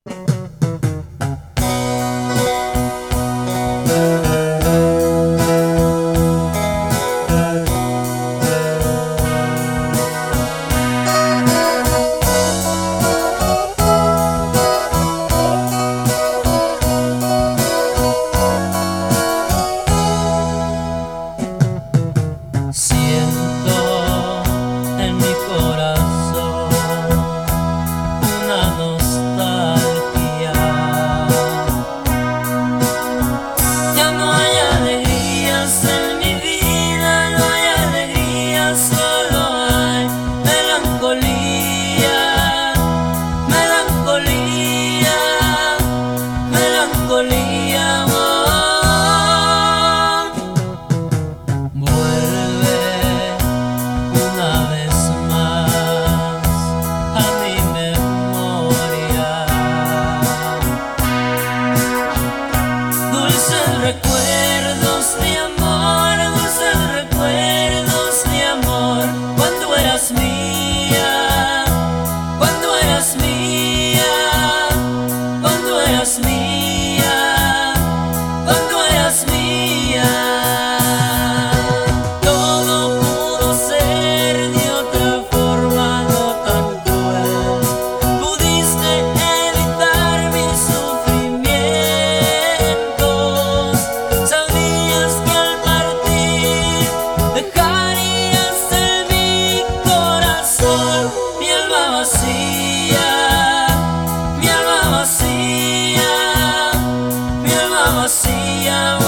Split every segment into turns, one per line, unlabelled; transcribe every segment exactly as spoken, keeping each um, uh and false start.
Recuerdos de amor, dulces recuerdos de amor. Cuando eras mía, cuando eras mía, cuando eras mía, cuando eras mía. Todo pudo ser de otra forma, no tan cruel. Pudiste evitar mis sufrimientos. Sabías que al partir dejarías en mi corazón mi alma vacía, mi alma vacía, mi alma vacía. Oh.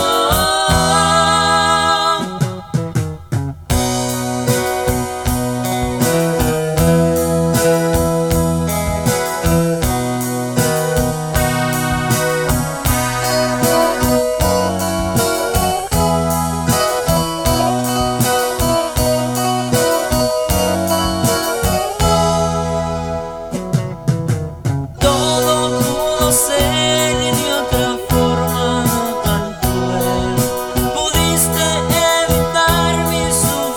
Ser de otra forma, no tan cruel. Pudiste evitar mis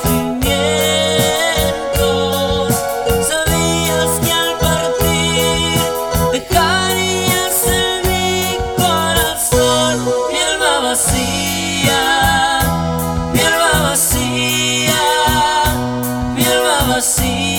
sufrimientos. Sabías que al partir dejarías en mi corazón mi alma vacía, mi alma vacía, mi alma vacía.